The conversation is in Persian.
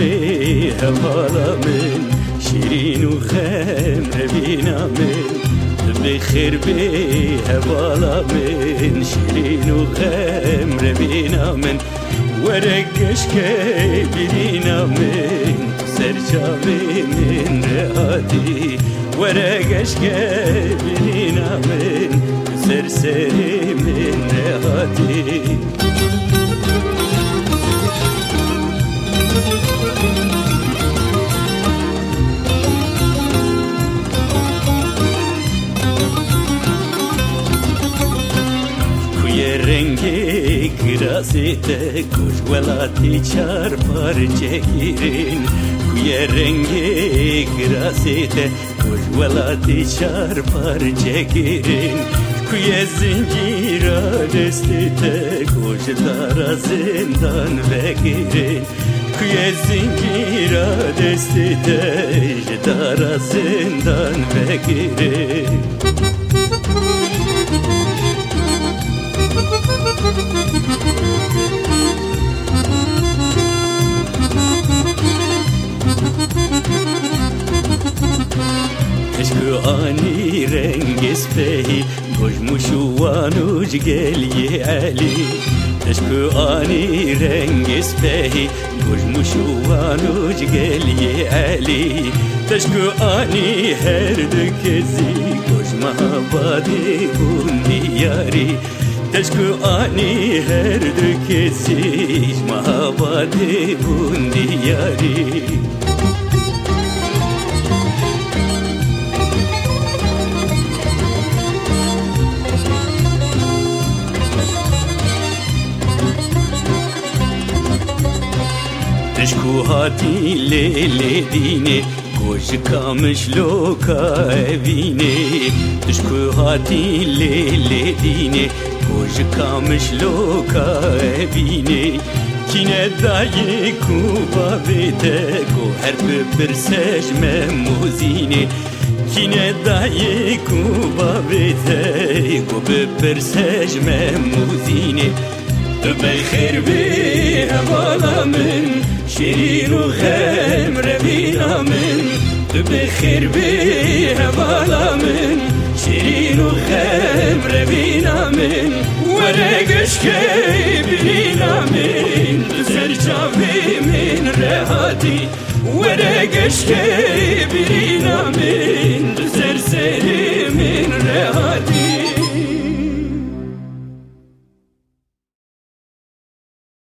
به هوالا من شیرین و خمر بینا من بخیر به هوالا من شیرین و خمر بینا من ورقش که بینا من سرچاوی من رهاتی ورقش که بینا من سرسری من رهاتی رنگی گراسیته کش ولاتی چار پارچه گیرین کوی رنگی گراسیته کش ولاتی چار پارچه گیرین کوی زنجیرا دستیته کش دارا زندان بگیرین کوی زنجیرا دستیته دارا زندان بگیرین اشکو آنی رنگ سپهی گوشموشو وانوش گلی علی اشکو آنی رنگ سپهی گوشموشو وانوش گلی علی تشکو آنی هر دکزی گوش محبادی بوندی یاری تشکو آنی هر دکزی محبادی بوندی یاری تشکو هاتی لیلی دینه گوش کامش لوکا وینه تشکو هاتی لیلی دینه گوش کامش لوکا وینه کینه دایی کوبا بیته گو هر بپرسش مموزینه کینه دایی کوبا بیته گو بپرسش مموزینه بخیر به هوالا من شیرین و خمر بینا من بخیر به هوالا من شیرین و خمر بینا من ورقش که بینا من سرچاوی من رهاتی ورقش که بینا من سرسری من رهاتی